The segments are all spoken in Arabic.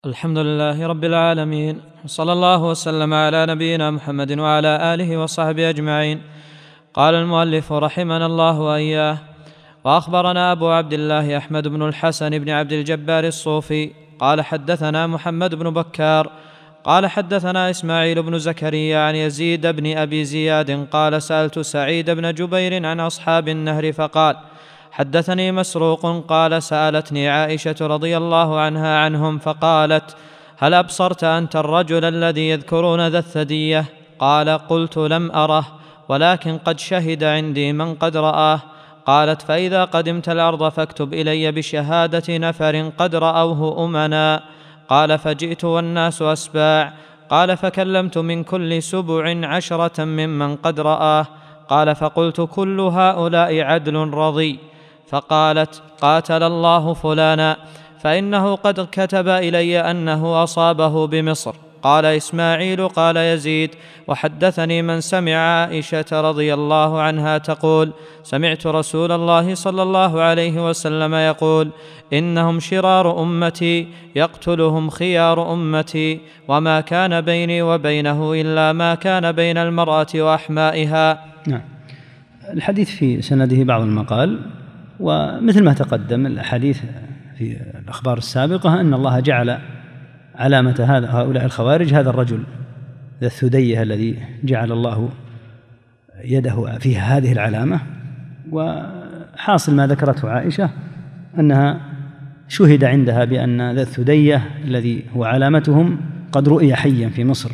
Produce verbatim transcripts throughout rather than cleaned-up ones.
الحمد لله رب العالمين، صلى الله وسلم على نبينا محمد وعلى آله وصحبه أجمعين. قال المؤلف رحمنا الله وإياه: وأخبرنا أبو عبد الله أحمد بن الحسن بن عبد الجبار الصوفي قال حدثنا محمد بن بكار قال حدثنا إسماعيل بن زكريا عن يزيد بن أبي زياد قال سألت سعيد بن جبير عن أصحاب النهر فقال: حدثني مسروق قال سألتني عائشة رضي الله عنها عنهم فقالت: هل أبصرت أنت الرجل الذي يذكرون ذا الثدية؟ قال: قلت: لم أره، ولكن قد شهد عندي من قد رآه. قالت: فإذا قدمت الأرض فاكتب إلي بشهادة نفر قد رأوه أمنا. قال: فجئت والناس أسباع. قال: فكلمت من كل سبع عشرة ممن قد رآه. قال: فقلت: كل هؤلاء عدل رضي. فقالت: قاتل الله فلانا، فإنه قد كتب إلي أنه أصابه بمصر. قال إسماعيل: قال يزيد: وحدثني من سمع عائشة رضي الله عنها تقول: سمعت رسول الله صلى الله عليه وسلم يقول: إنهم شرار أمتي يقتلهم خيار أمتي، وما كان بيني وبينه إلا ما كان بين المرأة وأحمائها. نعم. الحديث في سنده بعض المقال، ومثل ما تقدم الأحاديث في الأخبار السابقة أن الله جعل علامة هذا هؤلاء الخوارج هذا الرجل ذا الثدية الذي جعل الله يده في هذه العلامة. وحاصل ما ذكرته عائشة أنها شهد عندها بأن ذا الثدية الذي هو علامتهم قد رؤي حيا في مصر،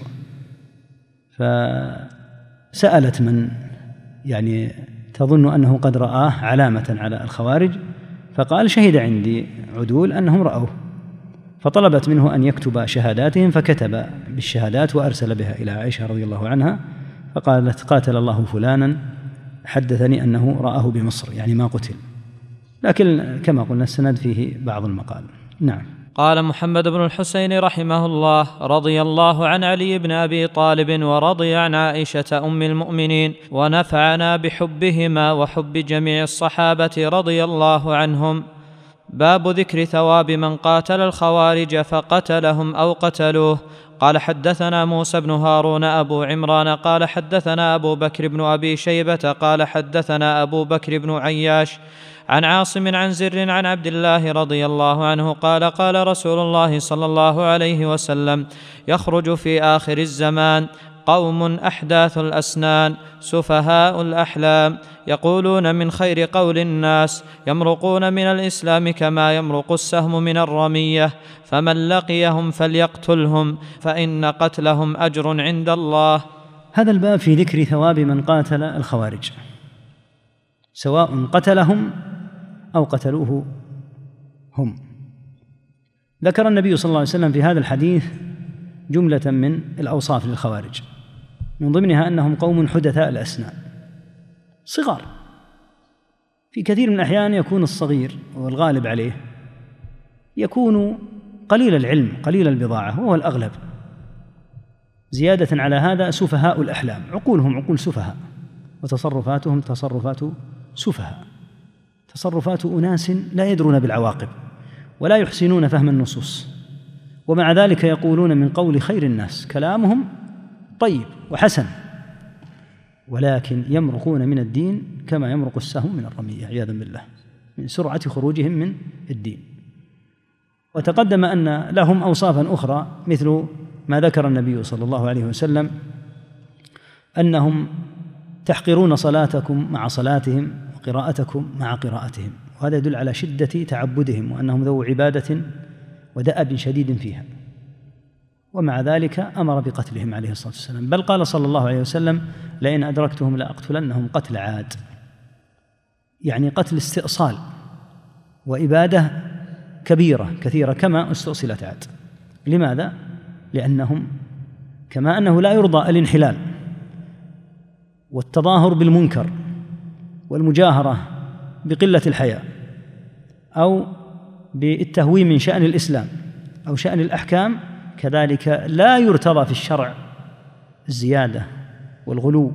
فسألت من يعني تظن أنه قد رآه علامة على الخوارج، فقال: شهد عندي عدول أنهم رأوه. فطلبت منه أن يكتب شهاداتهم، فكتب بالشهادات وأرسل بها إلى عائشة رضي الله عنها، فقالت: قاتل الله فلانا، حدثني أنه رآه بمصر، يعني ما قتل. لكن كما قلنا السند فيه بعض المقال. نعم. قال محمد بن الحسين رحمه الله: رضي الله عن علي بن أبي طالب ورضي عن عائشة أم المؤمنين، ونفعنا بحبهما وحب جميع الصحابة رضي الله عنهم. باب ذكر ثواب من قاتل الخوارج فقتلهم أو قتلوه. قال حدثنا موسى بن هارون أبو عمران قال حدثنا أبو بكر بن أبي شيبة قال حدثنا أبو بكر بن عياش عن عاصم عن زر عن عبد الله رضي الله عنه قال: قال رسول الله صلى الله عليه وسلم: يخرج في آخر الزمان قوم أحداث الأسنان سفهاء الأحلام، يقولون من خير قول الناس، يمرقون من الإسلام كما يمرق السهم من الرمية، فمن لقيهم فليقتلهم، فإن قتلهم أجر عند الله. هذا الباب في ذكر ثواب من قاتل الخوارج، سواء قتلهم أو قتلوه هم. ذكر النبي صلى الله عليه وسلم في هذا الحديث جملة من الأوصاف للخوارج، من ضمنها أنهم قوم حدثاء الأسنان، صغار. في كثير من الأحيان يكون الصغير والغالب عليه يكون قليل العلم قليل البضاعة، وهو الأغلب. زيادة على هذا سفهاء الأحلام، عقولهم عقول سفهاء، وتصرفاتهم تصرفات سفهاء، تصرفات أناس لا يدرون بالعواقب ولا يحسنون فهم النصوص، ومع ذلك يقولون من قول خير الناس، كلامهم طيب وحسن، ولكن يمرقون من الدين كما يمرق السهم من الرمية عياذا بالله، من سرعة خروجهم من الدين. وتقدم أن لهم أوصافا أخرى، مثل ما ذكر النبي صلى الله عليه وسلم أنهم تحقرون صلاتكم مع صلاتهم وقراءتكم مع قراءتهم، وهذا يدل على شدة تعبدهم وأنهم ذو عبادة ودأب شديد فيها، ومع ذلك أمر بقتلهم عليه الصلاة والسلام، بل قال صلى الله عليه وسلم: لئن أدركتهم لأقتلنهم قتل عاد، يعني قتل استئصال وإبادة كبيرة كثيرة كما استؤصلت عاد. لماذا؟ لأنهم كما أنه لا يرضى الانحلال والتظاهر بالمنكر والمجاهرة بقلة الحياء أو بالتهوين من شأن الإسلام أو شأن الأحكام، كذلك لا يرتضى في الشرع الزيادة والغلو،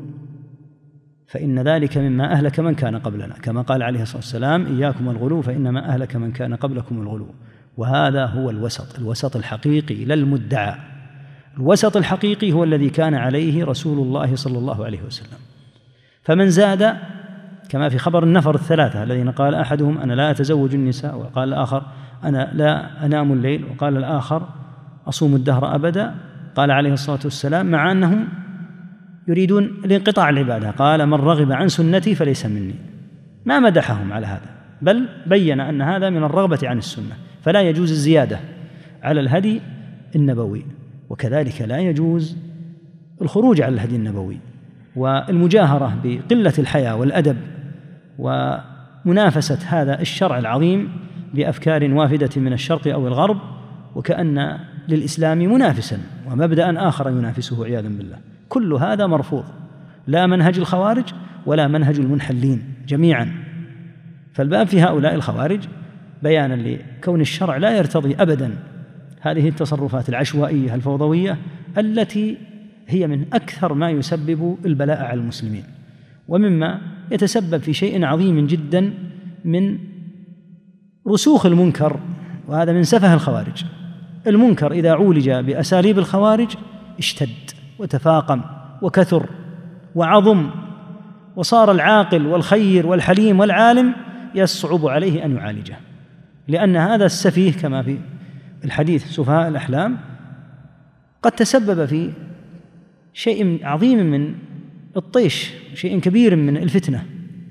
فإن ذلك مما أهلك من كان قبلنا، كما قال عليه الصلاة والسلام: إياكم الغلو فإنما أهلك من كان قبلكم الغلو. وهذا هو الوسط، الوسط الحقيقي لا المدعى. الوسط الحقيقي هو الذي كان عليه رسول الله صلى الله عليه وسلم. فمن زاد كما في خبر النفر الثلاثة الذين قال أحدهم أنا لا أتزوج النساء، وقال الآخر أنا لا أنام الليل، وقال الآخر أصوم الدهر أبدا، قال عليه الصلاة والسلام مع أنهم يريدون الانقطاع العبادة قال من رغب عن سنتي فليس مني، ما مدحهم على هذا، بل بين أن هذا من الرغبة عن السنة، فلا يجوز الزيادة على الهدي النبوي، وكذلك لا يجوز الخروج على الهدي النبوي والمجاهرة بقلة الحياء والأدب ومنافسة هذا الشرع العظيم بأفكار وافدة من الشرق أو الغرب، وكأن للإسلام منافسا ومبدأ آخر ينافسه عياذا بالله. كل هذا مرفوض، لا منهج الخوارج ولا منهج المنحلين جميعا. فالباب في هؤلاء الخوارج بيانا لكون الشرع لا يرتضي أبدا هذه التصرفات العشوائية الفوضوية التي هي من أكثر ما يسبب البلاء على المسلمين، ومما يتسبب في شيء عظيم جدا من رسوخ المنكر، وهذا من سفه الخوارج. المنكر إذا عولج بأساليب الخوارج اشتد وتفاقم وكثر وعظم، وصار العاقل والخير والحليم والعالم يصعب عليه أن يعالجه، لأن هذا السفيه كما في الحديث سفهاء الأحلام قد تسبب في شيء عظيم من الطيش، شيء كبير من الفتنة،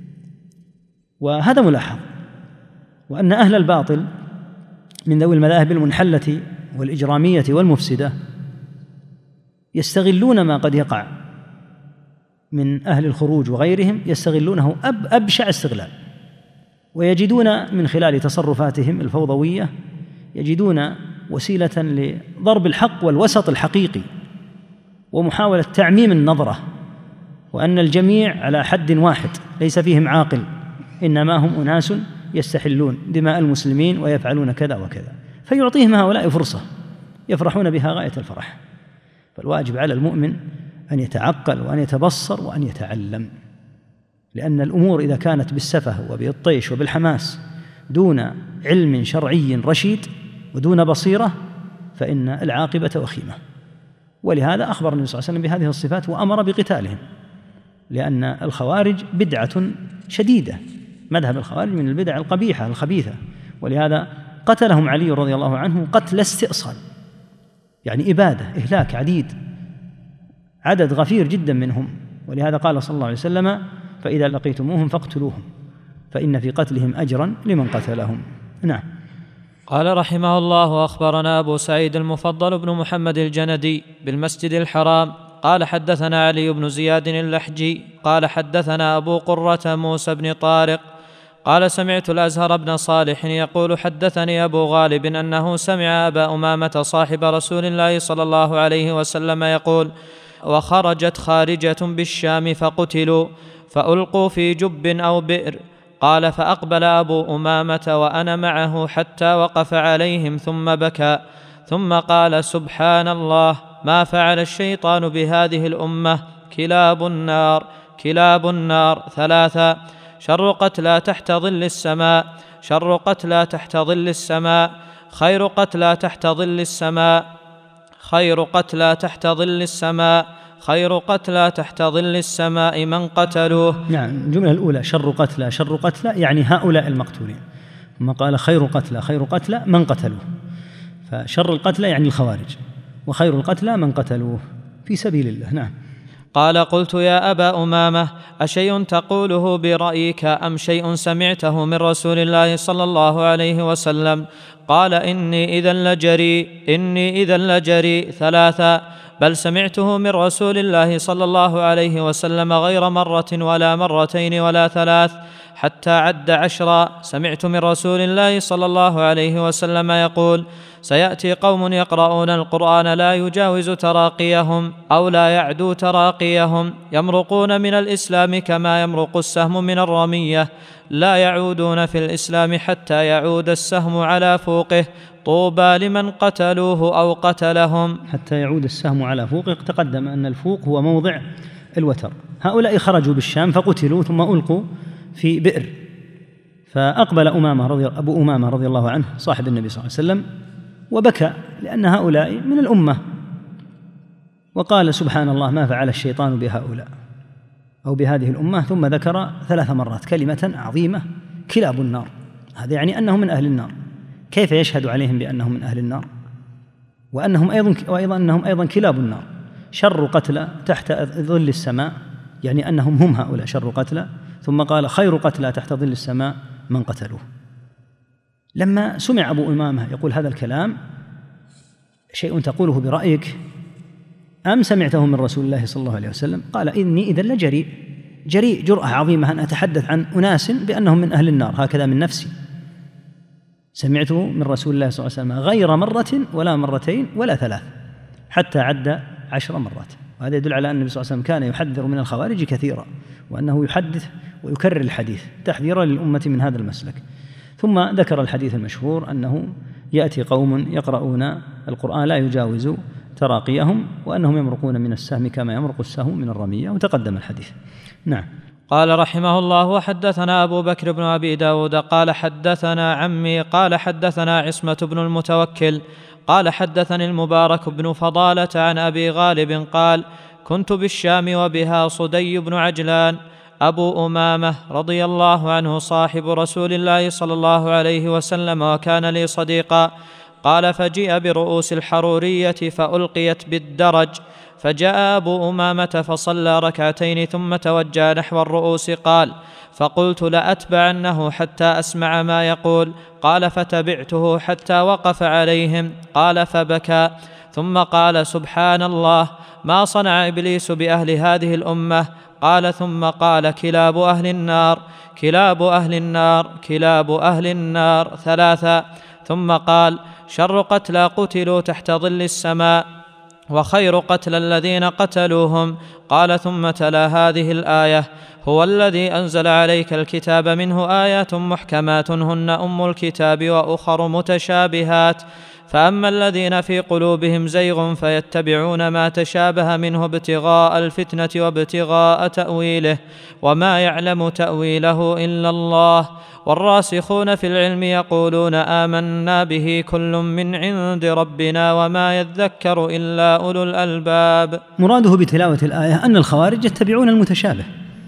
وهذا ملاحظ. وأن أهل الباطل من ذوي المذاهب المنحلة والإجرامية والمفسدة يستغلون ما قد يقع من أهل الخروج وغيرهم، يستغلونه أب أبشع استغلال، ويجدون من خلال تصرفاتهم الفوضوية يجدون وسيلة لضرب الحق والوسط الحقيقي ومحاولة تعميم النظرة، وأن الجميع على حد واحد ليس فيهم عاقل، إنما هم أناس يستحلون دماء المسلمين ويفعلون كذا وكذا، فيعطيهم هؤلاء فرصة يفرحون بها غاية الفرح. فالواجب على المؤمن أن يتعقل وأن يتبصر وأن يتعلم، لأن الأمور إذا كانت بالسفه وبالطيش وبالحماس دون علم شرعي رشيد ودون بصيرة فإن العاقبة وخيمة. ولهذا أخبر النبي صلى الله عليه وسلم بهذه الصفات وأمر بقتالهم، لأن الخوارج بدعة شديدة، مذهب الخوارج من البدع القبيحة الخبيثة، ولهذا قتلهم علي رضي الله عنه قتل استئصال، يعني إبادة إهلاك عديد، عدد غفير جدا منهم. ولهذا قال صلى الله عليه وسلم فإذا لقيتموهم فاقتلوهم فإن في قتلهم أجرا لمن قتلهم. نعم. قال رحمه الله: أخبرنا أبو سعيد المفضل بن محمد الجندي بالمسجد الحرام قال حدثنا علي بن زياد اللحجي قال حدثنا أبو قرة موسى بن طارق قال سمعت الأزهر بن صالح يقول حدثني أبو غالب أنه سمع أبا أمامة صاحب رسول الله صلى الله عليه وسلم يقول: وخرجت خارجة بالشام فقتلوا فألقوا في جب أو بئر. قال: فأقبل أبو أمامة وأنا معه حتى وقف عليهم ثم بكى، ثم قال: سبحان الله، ما فعل الشيطان بهذه الأمة، كلاب النار كلاب النار ثلاثا: شر قتلى تحت ظل السماء، شر قتلى تحت ظل السماء، خير قتلى تحت ظل السماء، خير قتلى تحت ظل السماء، خير قتلى تحت ظل السماء من قتلوه. نعم. الجملة الأولى شر قتلى شر قتلى يعني هؤلاء المقتولين، ثم قال خير قتلى خير قتلى من قتلوه، فشر القتلى يعني الخوارج، وخير القتلى من قتلوه في سبيل الله. نعم. قال: قلت يا أبا أمامة أشيء تقوله برأيك أم شيء سمعته من رسول الله صلى الله عليه وسلم؟ قال: إني إذا لجري إني إذا لجري ثلاثا: بل سمعته من رسول الله صلى الله عليه وسلم غير مرة ولا مرتين ولا ثلاث، حتى عد عشرا. سمعت من رسول الله صلى الله عليه وسلم يقول: سيأتي قوم يقرؤون القرآن لا يجاوز تراقيهم أو لا يعدو تراقيهم، يمرقون من الإسلام كما يمرق السهم من الرمية، لا يعودون في الإسلام حتى يعود السهم على فوقه، طوبى لمن قتلوه أو قتلهم. حتى يعود السهم على فوقه، تقدم أن الفوق هو موضع الوتر. هؤلاء خرجوا بالشام فقتلوا ثم ألقوا في بئر، فأقبل أمامة رضي أبو أمامة رضي الله عنه صاحب النبي صلى الله عليه وسلم وبكى لأن هؤلاء من الأمة، وقال سبحان الله ما فعل الشيطان بهؤلاء أو بهذه الأمة، ثم ذكر ثلاث مرات كلمة عظيمة كلاب النار، هذا يعني أنهم من أهل النار. كيف يشهد عليهم بأنهم من أهل النار وأنهم أيضا وأيضا أنهم أيضا كلاب النار؟ شر قتلى تحت ظل السماء، يعني أنهم هم هؤلاء شر قتلى. ثم قال خير قتلى تحت ظل السماء من قتلوه. لما سمع أبو أمامة يقول هذا الكلام، شيء تقوله برأيك أم سمعته من رسول الله صلى الله عليه وسلم؟ قال إني إذن لجريء، جريء جرأة عظيمة أن أتحدث عن أناس بأنهم من أهل النار هكذا من نفسي. سمعته من رسول الله صلى الله عليه وسلم غير مرة ولا مرتين ولا ثلاث، حتى عد عشر مرات. وهذا يدل على أن النبي صلى الله عليه وسلم كان يحذر من الخوارج كثيرا، وأنه يحدث ويكرر الحديث تحذيرا للأمة من هذا المسلك. ثم ذكر الحديث المشهور أنه يأتي قوم يقرؤون القرآن لا يجاوز تراقيهم، وأنهم يمرقون من السهم كما يمرق السهم من الرمية، وتقدم الحديث. نعم. قال رحمه الله: وحدثنا أبو بكر بن أبي داود قال حدثنا عمي قال حدثنا عصمة بن المتوكل قال حدثني المبارك بن فضالة عن أبي غالب قال: كنت بالشام وبها صدي بن عجلان أبو أمامة رضي الله عنه صاحب رسول الله صلى الله عليه وسلم، وكان لي صديقا. قال: فجيء برؤوس الحرورية فألقيت بالدرج، فجاء أبو أمامة فصلى ركعتين ثم توجه نحو الرؤوس. قال: فقلت لأتبعنه حتى أسمع ما يقول. قال: فتبعته حتى وقف عليهم. قال: فبكى ثم قال: سبحان الله، ما صنع إبليس بأهل هذه الأمة. قال: ثم قال: كلاب أهل النار، كلاب أهل النار، كلاب أهل النار ثلاثا. ثم قال: شر قتلى قتلوا تحت ظل السماء، وخير قتل الذين قتلوهم. قال: ثم تلا هذه الآية: هو الذي أنزل عليك الكتاب منه آيات محكمات هن أم الكتاب وأخر متشابهات، فأما الذين في قلوبهم زيغ فيتبعون ما تشابه منه ابتغاء الفتنة وابتغاء تأويله، وما يعلم تأويله إلا الله، والراسخون في العلم يقولون آمنا به كل من عند ربنا وما يذكر إلا أولو الألباب. مراده بتلاوة الآية أن الخوارج يتبعون المتشابه،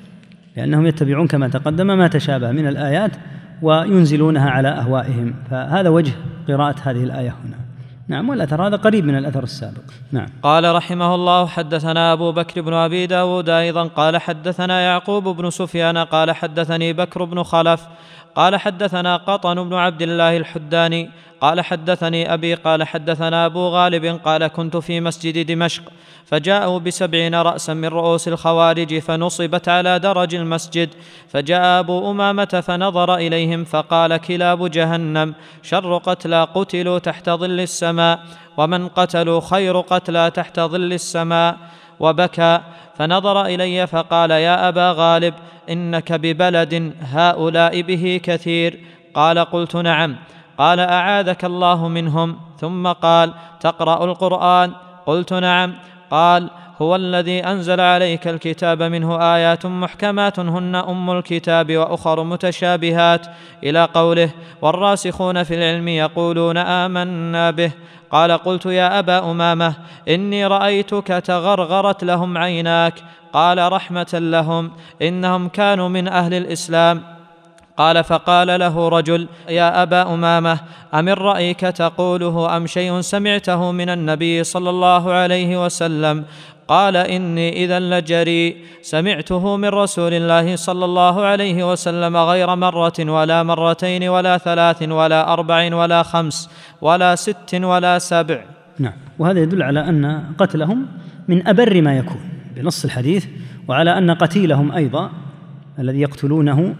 لأنهم يتبعون كما تقدم ما تشابه من الآيات وينزلونها على أهوائهم، فهذا وجه قراءة هذه الآية هنا. نعم، والأثر هذا قريب من الأثر السابق. نعم. قال رحمه الله: حدثنا أبو بكر بن أبي داود أيضا قال حدثنا يعقوب بن سفيان قال حدثني بكر بن خلف قال حدثنا قطن بن عبد الله الحداني قال حدثني أبي قال حدثنا أبو غالب قال: كنت في مسجد دمشق فجاءوا بسبعين رأسا من رؤوس الخوارج فنصبت على درج المسجد، فجاء أبو أمامة فنظر إليهم فقال: كلاب جهنم، شر قتلى قتلوا تحت ظل السماء، ومن قتلوا خير قتلى تحت ظل السماء. وبكى فنظر إلي فقال: يا أبا غالب، إنك ببلد هؤلاء به كثير. قال: قلت: نعم. قال: أعاذك الله منهم. ثم قال: تقرأ القرآن؟ قلت: نعم. قال: هو الذي أنزل عليك الكتاب منه آيات محكمات هن أم الكتاب وأخر متشابهات، إلى قوله: والراسخون في العلم يقولون آمنا به. قال: قلت: يا أبا أمامة، إني رأيتك تغرغرت لهم عيناك. قال: رحمة لهم، إنهم كانوا من أهل الإسلام. قال: فقال له رجل: يا أبا أمامة، أمن رأيك تقوله أم شيء سمعته من النبي صلى الله عليه وسلم؟ قال: إني إذا لجريء، سمعته من رسول الله صلى الله عليه وسلم غير مرة ولا مرتين ولا ثلاث ولا أربع ولا خمس ولا ست ولا سبع. نعم، وهذا يدل على أن قتلهم من أبر ما يكون بنص الحديث، وعلى أن قتيلهم أيضا الذي يقتلونه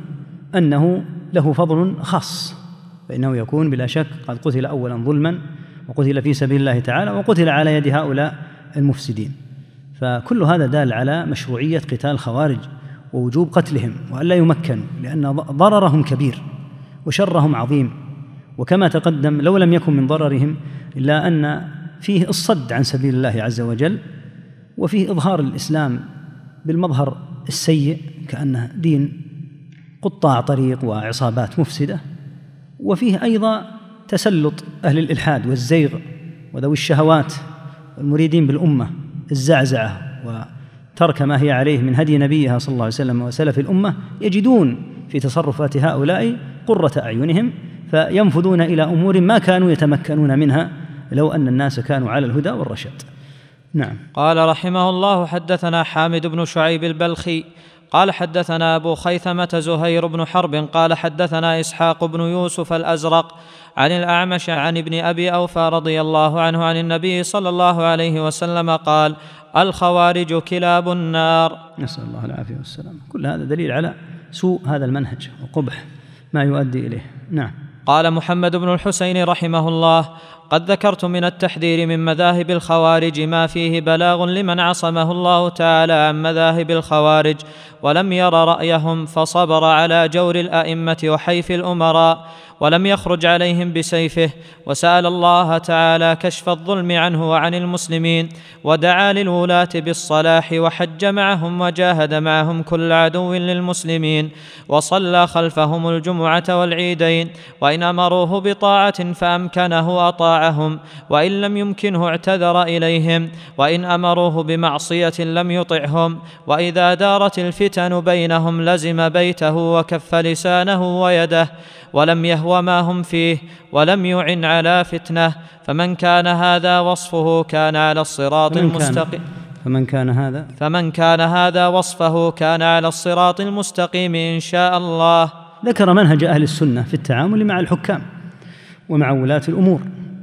أنه له فضل خاص، فإنه يكون بلا شك قد قتل أولا ظلما، وقتل في سبيل الله تعالى، وقتل على يد هؤلاء المفسدين. فكل هذا دال على مشروعية قتال الخوارج ووجوب قتلهم وألا يمكنوا، لأن ضررهم كبير وشرهم عظيم. وكما تقدم لو لم يكن من ضررهم إلا أن فيه الصد عن سبيل الله عز وجل، وفيه إظهار الإسلام بالمظهر السيء كأنه دين قطاع طريق وعصابات مفسدة، وفيه أيضا تسلط أهل الإلحاد والزيغ وذوي الشهوات والمريدين بالأمة الزعزعة وترك ما هي عليه من هدي نبيها صلى الله عليه وسلم وسلف الأمة، يجدون في تصرفات هؤلاء قرة أعينهم فينفذون إلى أمور ما كانوا يتمكنون منها لو أن الناس كانوا على الهدى والرشاد. نعم. قال رحمه الله: حدثنا حامد بن شعيب البلخي قال حدثنا أبو خيثمة زهير بن حرب قال حدثنا إسحاق بن يوسف الأزرق عن الأعمش عن ابن أبي أوفى رضي الله عنه عن النبي صلى الله عليه وسلم قال: الخوارج كلاب النار. نسأل الله العافية والسلام. كل هذا دليل على سوء هذا المنهج وقبح ما يؤدي إليه. نعم. قال محمد بن الحسين رحمه الله: قد ذكرت من التحذير من مذاهب الخوارج ما فيه بلاغ لمن عصمه الله تعالى عن مذاهب الخوارج ولم ير رأيهم فصبر على جور الأئمة وحيف الأمراء ولم يخرج عليهم بسيفه، وسأل الله تعالى كشف الظلم عنه وعن المسلمين، ودعا للولاة بالصلاح وحج معهم وجاهد معهم كل عدو للمسلمين، وصلى خلفهم الجمعة والعيدين، وإن أمروه بطاعة فأمكنه أطاعهم، وإن لم يمكنه اعتذر إليهم، وإن أمروه بمعصية لم يطعهم، وإذا دارت الفتن بينهم لزم بيته وكف لسانه ويده، ولم يهو ما هم فيه ولم يعن على فتنة. فمن كان هذا وصفه كان على الصراط المستقيم فمن كان هذا فمن كان هذا وصفه كان على الصراط المستقيم إن شاء الله. ذكر منهج أهل السنة في التعامل مع الحكام ومع ولاة الأمور.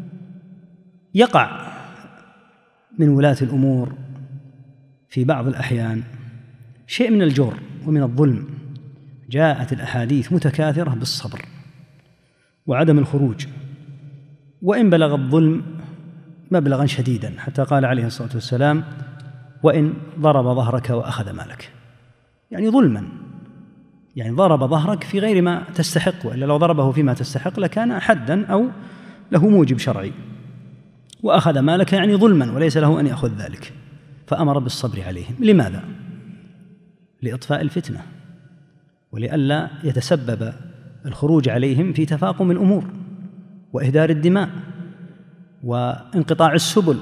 يقع من ولاة الأمور في بعض الأحيان شيء من الجور ومن الظلم، جاءت الأحاديث متكاثرة بالصبر وعدم الخروج، وإن بلغ الظلم مبلغا شديدا حتى قال عليه الصلاة والسلام: وإن ضرب ظهرك وأخذ مالك، يعني ظلما، يعني ضرب ظهرك في غير ما تستحق، وإلا لو ضربه فيما تستحق لكان حدا أو له موجب شرعي، وأخذ مالك يعني ظلما وليس له أن يأخذ ذلك، فأمر بالصبر عليهم. لماذا؟ لإطفاء الفتنة ولئلا يتسبب الخروج عليهم في تفاقم الأمور وإهدار الدماء وانقطاع السبل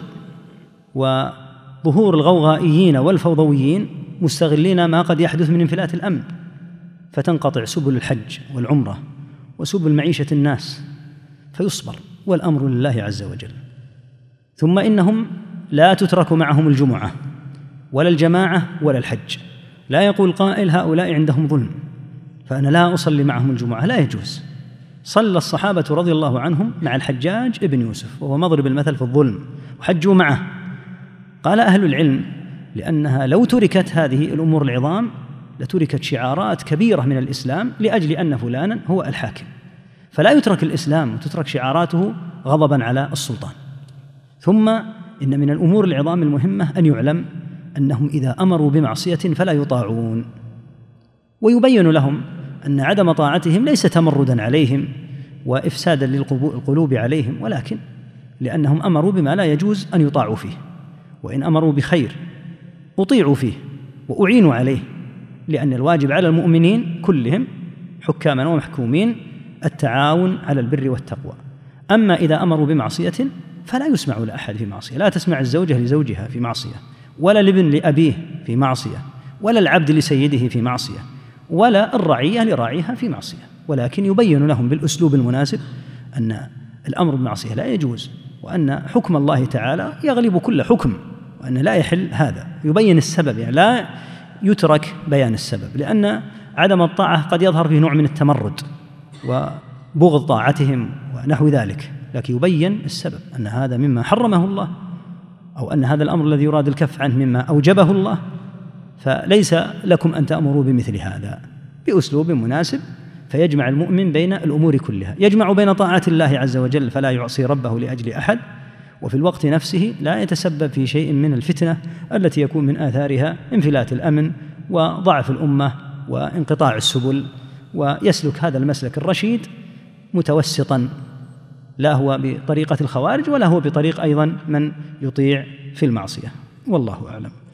وظهور الغوغائيين والفوضويين مستغلين ما قد يحدث من انفلات الأمن، فتنقطع سبل الحج والعمرة وسبل معيشة الناس، فيصبر والأمر لله عز وجل. ثم إنهم لا تترك معهم الجمعة ولا الجماعة ولا الحج. لا يقول قائل هؤلاء عندهم ظلم فأنا لا أصلي معهم الجمعة، لا يجوز. صلى الصحابة رضي الله عنهم مع الحجاج ابن يوسف وهو مضرب المثل في الظلم وحجوا معه. قال أهل العلم لأنها لو تركت هذه الأمور العظام لتركت شعارات كبيرة من الإسلام لأجل أن فلانا هو الحاكم، فلا يترك الإسلام وتترك شعاراته غضبا على السلطان. ثم إن من الأمور العظام المهمة أن يعلم أنهم إذا أمروا بمعصية فلا يطاعون، ويبين لهم أن عدم طاعتهم ليس تمردا عليهم وإفسادا للقلوب عليهم، ولكن لأنهم أمروا بما لا يجوز أن يطاعوا فيه، وإن أمروا بخير أطيعوا فيه وأعينوا عليه، لأن الواجب على المؤمنين كلهم حكاما ومحكومين التعاون على البر والتقوى. أما إذا أمروا بمعصية فلا يسمع لأحد في معصية، لا تسمع الزوجة لزوجها في معصية، ولا الابن لأبيه في معصية، ولا العبد لسيده في معصية، ولا الرعية لراعيها في معصية، ولكن يبين لهم بالأسلوب المناسب أن الأمر بالمعصية لا يجوز، وأن حكم الله تعالى يغلب كل حكم، وأن لا يحل هذا. يبين السبب، يعني لا يترك بيان السبب، لأن عدم الطاعة قد يظهر فيه نوع من التمرد وبغض طاعتهم ونحو ذلك، لكن يبين السبب أن هذا مما حرمه الله، أو أن هذا الأمر الذي يراد الكف عنه مما أوجبه الله، فليس لكم أن تأمروا بمثل هذا، بأسلوب مناسب فيجمع المؤمن بين الأمور كلها، يجمع بين طاعة الله عز وجل فلا يعصي ربه لأجل أحد، وفي الوقت نفسه لا يتسبب في شيء من الفتنة التي يكون من آثارها انفلات الأمن وضعف الأمة وانقطاع السبل، ويسلك هذا المسلك الرشيد متوسطا، لا هو بطريقة الخوارج ولا هو بطريق أيضا من يطيع في المعصية. والله أعلم.